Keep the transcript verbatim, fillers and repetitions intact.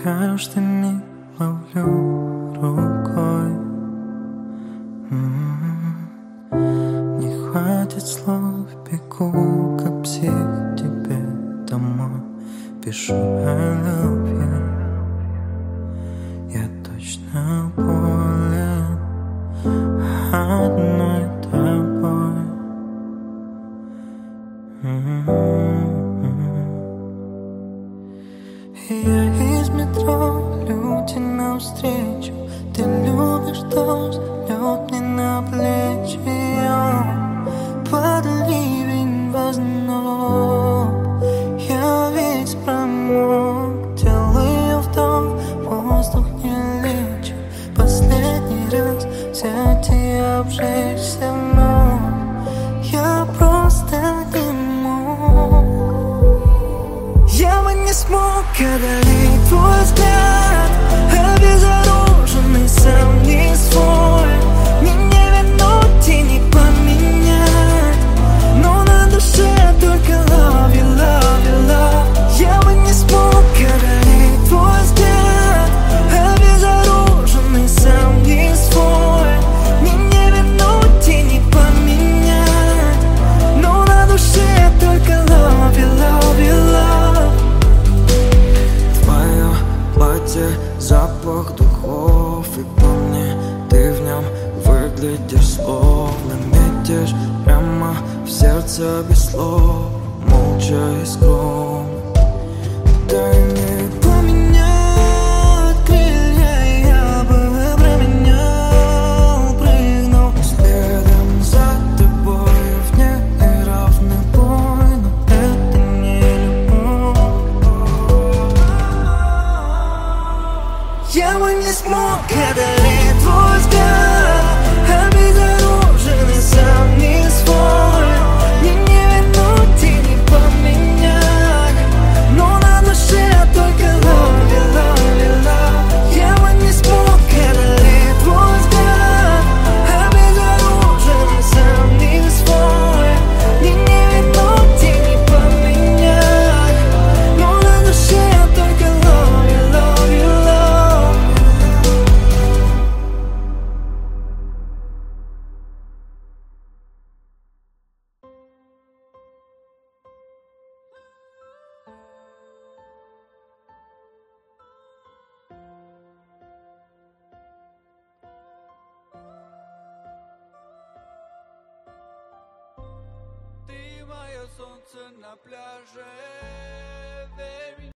Каждый миг ловлю рукой. М-м-м. Не хватит слов, бегу как псих тебе домой. Пишу I love you. Я точно болен одной тобой. М-м-м. Я из метро, люди навстречу. Ты любишь дождь, лед мне на плечи. Под ливень вознов я весь промок. Делаю вдох, воздух не лечит. Последний раз взять и обжечься вновь. Я просто не мог. Я бы не смог одолеть твой взгляд, обезоруженный, сам не свой. Мне не вернуть и не поменять, но на душе только love you, love you, love. Я бы не смог одолеть твой взгляд, обезоруженный, сам не свой. Мне не вернуть и не поменять, но на душе только love you, love you, love. Твое платье, запах духов, и по мне ты в нем выглядишь словно метишь прямо в сердце без слов, молча и скромно. Дай мне поменять крылья, я бы променял, прыгнул следом за тобой в неравный бой, но это не любовь. Я бы не смог одолеть твой взгляд, обезоруженный, сам не свой. Мне не вернуть и не поменять, но на душе только love you, love you, love. Я бы не смог одолеть твой взгляд, обезоруженный, сам не свой. Мне не вернуть и не поменять, но на душе только love you, love you, love. Ты мое солнце на пляже.